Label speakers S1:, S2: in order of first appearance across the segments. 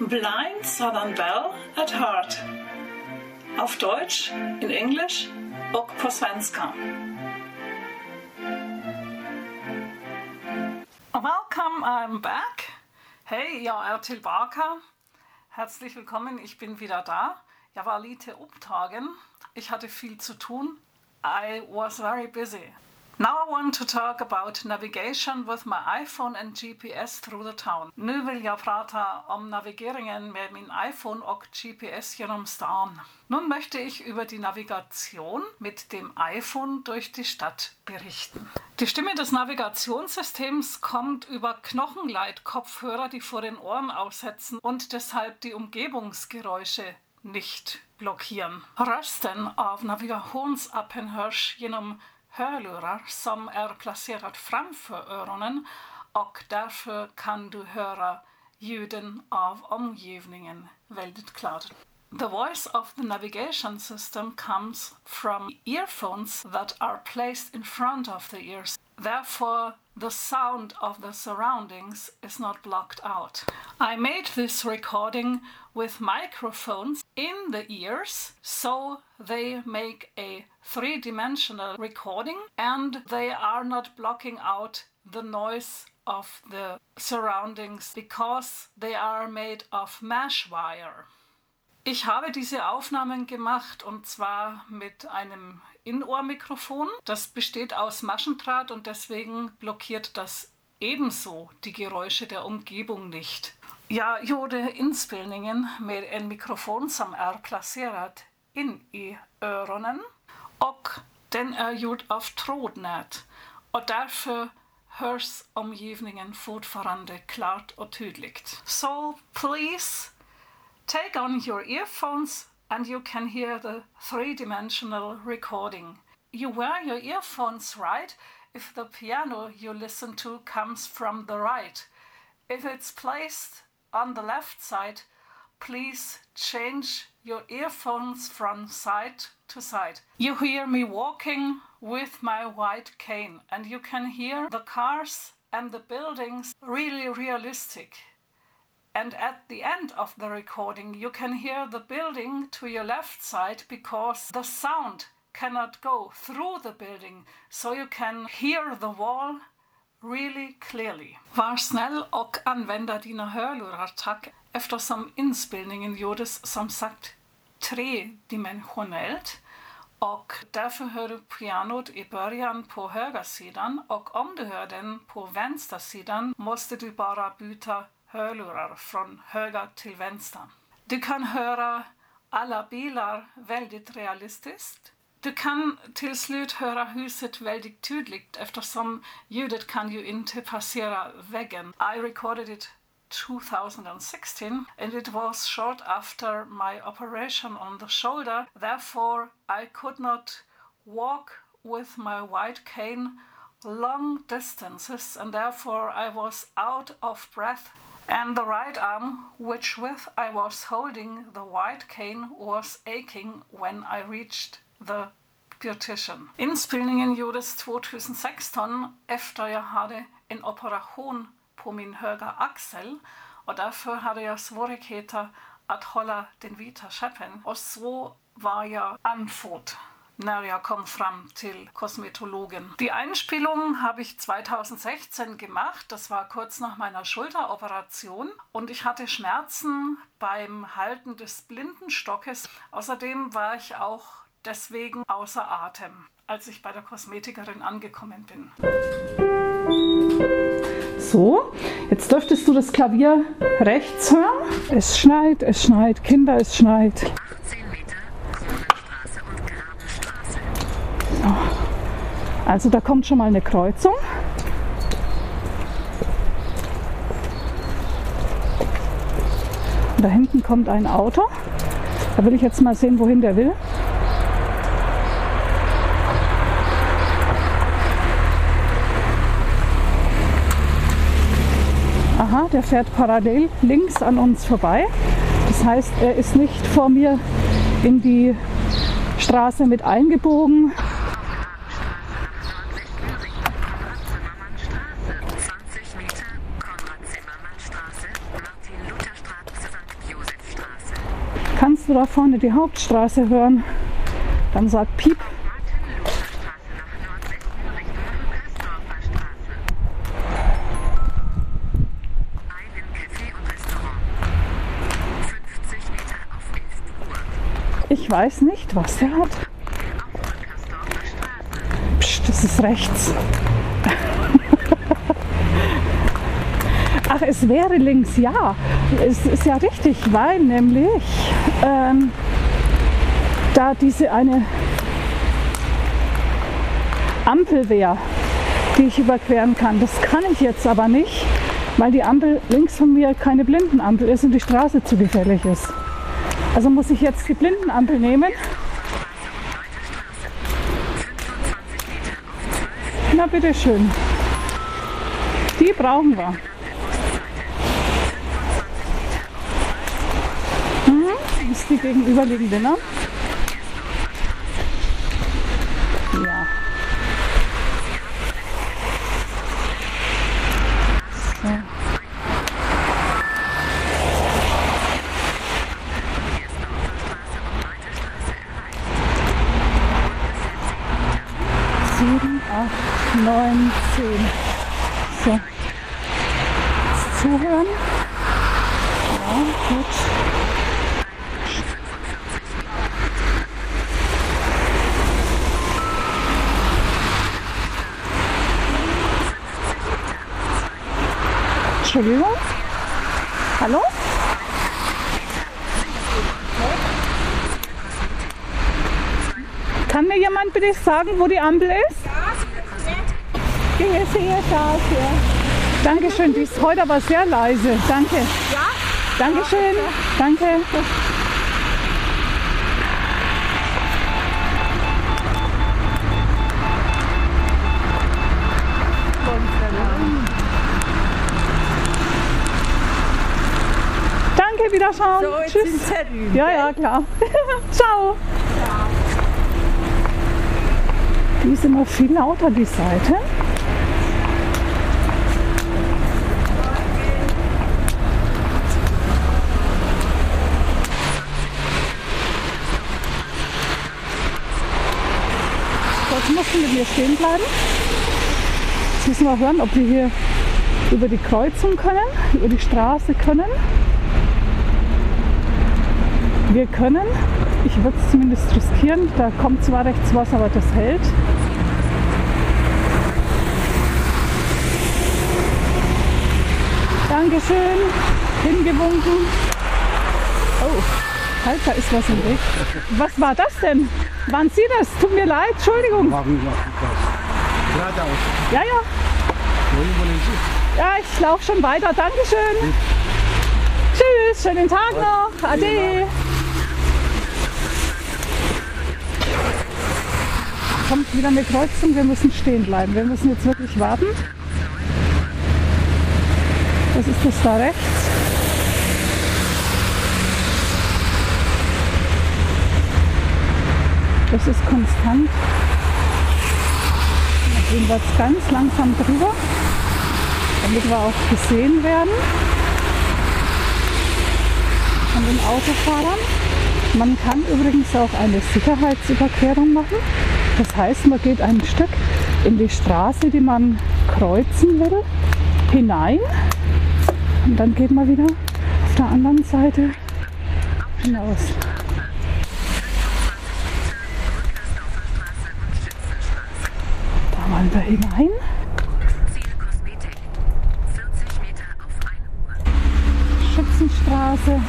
S1: Blind Southern Belle at Heart. Auf Deutsch, in Englisch och på svenska. Welcome, I'm back. Hey, jag är tillbaka. Herzlich willkommen, ich bin wieder da. Jag var lite upptagen. Ich hatte viel zu tun. I was very busy. Now I want to talk about navigation with my iPhone and GPS through the town. Nu vill jag prata om navigeringen med min iPhone och GPS genom stan. Nun möchte ich über die Navigation mit dem iPhone durch die Stadt berichten. Die Stimme des Navigationssystems kommt über Knochenleitkopfhörer, die vor den Ohren aufsetzen und deshalb die Umgebungsgeräusche nicht blockieren. Rösten av navigationsappen hörs genom hörlurar som är placerat framför öronen och därför kan du höra ljuden av omgivningen väldigt klart. The voice of the navigation system comes from earphones that are placed in front of the ears. Therefore, the sound of the surroundings is not blocked out. I made this recording with microphones in the ears, so they make a three-dimensional recording and they are not blocking out the noise of the surroundings because they are made of mesh wire. Ich habe diese Aufnahmen gemacht und zwar mit einem In-Ohr-Mikrofon. Das besteht aus Maschendraht und deswegen blockiert das ebenso die Geräusche der Omgivning nicht. Jag gjorde inspelningen med en mikrofon som är placerad in i öronen och den är gjord av trådnät och därför hörs omgivningen fortfarande klart och tydligt. So please take on your earphones and you can hear the three-dimensional recording. You wear your earphones right if the piano you listen to comes from the right. If it's placed on the left side, please change your earphones from side to side. You hear me walking with my white cane and you can hear the cars and the buildings really realistic. And at the end of the recording, you can hear the building to your left side because the sound cannot go through the building, so you can hear the wall really clearly. Var snäll och använda dina hörlurar, tack, eftersom inspelningen gjordes som sagt tredimensionellt och därför hör du pianot i början på högersidan och om du hör den på vänstersidan måste du bara byta hörlurar från höger till vänster. Du kan höra alla bilar väldigt realistiskt. Du kan till slut höra huset väldigt tydligt eftersom ljudet kan ju inte passera väggen. I recorded it 2016 and it was short after my operation on the shoulder. Therefore, I could not walk with my white cane long distances and therefore I was out of breath. And the right arm, which with I was holding the white cane, was aching when I reached the beautician. Inspelningen gjordes 2016 efter jag hade en operation på min högra axel och därför hade jag svårigheter att hålla den vita käppen och så var jag andfådd när jag kom fram till Kosmetologen. Die Einspielung habe ich 2016 gemacht, das war kurz nach meiner Schulteroperation und ich hatte Schmerzen beim Halten des Blindenstockes. Außerdem war ich auch deswegen außer Atem, als ich bei der Kosmetikerin angekommen bin.
S2: So, jetzt dürftest du das Klavier rechts hören. Es schneit, Kinder, es schneit.
S3: 18 Meter, Kronenstraße und Grabenstraße.
S2: So. Also da kommt schon mal eine Kreuzung. Und da hinten kommt ein Auto. Da will ich jetzt mal sehen, wohin der will. Aha, der fährt parallel links an uns vorbei. Das heißt, er ist nicht vor mir in die Straße mit eingebogen. du da vorne die Hauptstraße hören. Dann sag Piep.
S3: Martin-Luther-Straße nach Nordwesten Richtung Rückersdorfer Straße. Ein Café und Restaurant. 50 Meter auf 11 Uhr.
S2: Ich weiß nicht, was der hat.
S3: Auf Rückersdorfer Straße.
S2: Psst, das ist rechts. Ach, es wäre links, ja. Es ist ja richtig, weil nämlich da diese eine Ampel wäre, die ich überqueren kann. Das kann ich jetzt aber nicht, weil die Ampel links von mir keine Blindenampel ist und die Straße zu gefährlich ist. Also muss ich jetzt die Blindenampel nehmen. Na bitteschön. Die brauchen wir. Das ist die gegenüberliegende, ne? Ja. So. Sieben, 8, 9, 10. So. Jetzt zuhören. Ja, gut. Entschuldigung. Hallo? Kann mir jemand bitte sagen, wo die Ampel ist? Ging es hier da? Dankeschön, die ist heute aber sehr leise. Danke.
S4: Ja?
S2: Dankeschön. Danke. Danke, wiederschauen.
S4: So, jetzt
S2: Tschüss.
S4: sind Sie drüben,
S2: Ja,
S4: gell?
S2: ja, klar. Ciao. Die ist immer viel lauter, die Seite. So, jetzt mussten wir hier stehen bleiben. Jetzt müssen wir hören, ob wir hier über die Kreuzung können, über die Straße können. Wir können, ich würde es zumindest riskieren, da kommt zwar rechts was, aber das hält. Dankeschön, hingewunken. Oh, halt, da ist was im Weg. Was war das denn? Waren Sie das? Tut mir leid, Entschuldigung.
S5: Geradeaus.
S2: Ja, ja,
S5: Wohin wollen Sie?
S2: ja, ich laufe schon weiter. Dankeschön. Tschüss, schönen Tag noch. Ade. Kommt wieder eine Kreuzung, wir müssen stehen bleiben. Wir müssen jetzt wirklich warten. Was ist das da rechts? Das ist konstant. Da gehen wir jetzt ganz langsam drüber, damit wir auch gesehen werden von den Autofahrern. Man kann übrigens auch eine Sicherheitsüberquerung machen. Das heißt, man geht ein Stück in die Straße, die man kreuzen will, hinein. Und dann geht man wieder auf der anderen Seite hinaus. Da wollen wir hinein.
S3: Ziel Kosmetik. 40 Meter auf 1 Uhr.
S2: Schützenstraße.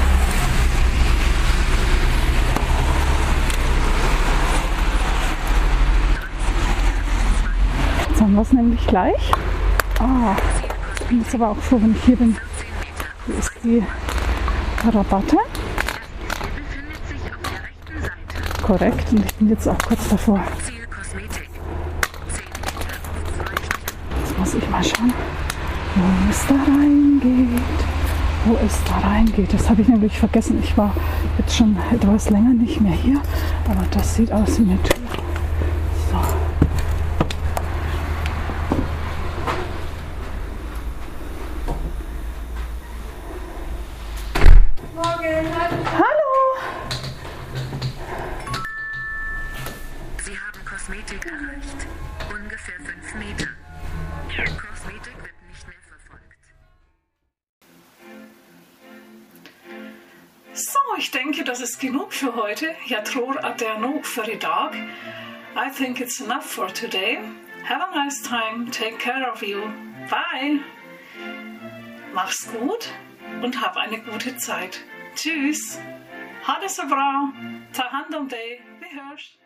S2: Jetzt haben wir es nämlich gleich. Ah, ich bin jetzt aber auch froh, wenn ich hier bin. Hier ist die Rabatte.
S3: Befindet sich auf der rechten Seite.
S2: Korrekt. Und ich bin jetzt auch kurz davor.
S3: Ziel Kosmetik. 10 Meter auf 2 Uhr.
S2: Jetzt muss ich mal schauen, wo es da reingeht. Wo es da reingeht. Das habe ich nämlich vergessen. Ich war jetzt schon etwas länger nicht mehr hier. Aber das sieht aus wie eine Tür. So.
S4: Morgen.
S2: Hallo!
S3: erreicht. Ungefähr 5 Meter. Cosmetic wird nicht mehr verfolgt.
S1: Så, ich denke, das ist genug für heute. Jag tror att det är nog för idag. I think it's enough for today. Have a nice time. Take care of you. Bye. Mach's gut und hab eine gute Zeit. Tschüss. Ha det så bra. Ta hand om dig. Vi hörs.